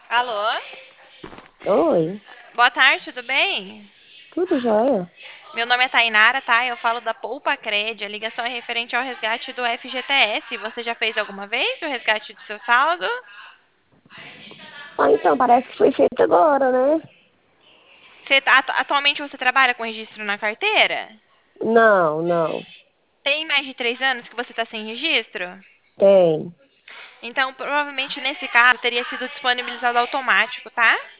Alô? Oi, Boa tarde, tudo bem? tudo jóia? Meu nome é Tainara, tá? Eu falo da Poupa Cred. A ligação é referente ao resgate do FGTS. Você já fez alguma vez o resgate do seu saldo? Ah, então, parece que foi feito agora, né? Atualmente você trabalha com registro na carteira? Não, não, Tem mais de 3 anos que você está sem registro? tem. Então, provavelmente nesse caso teria sido disponibilizado automático, tá?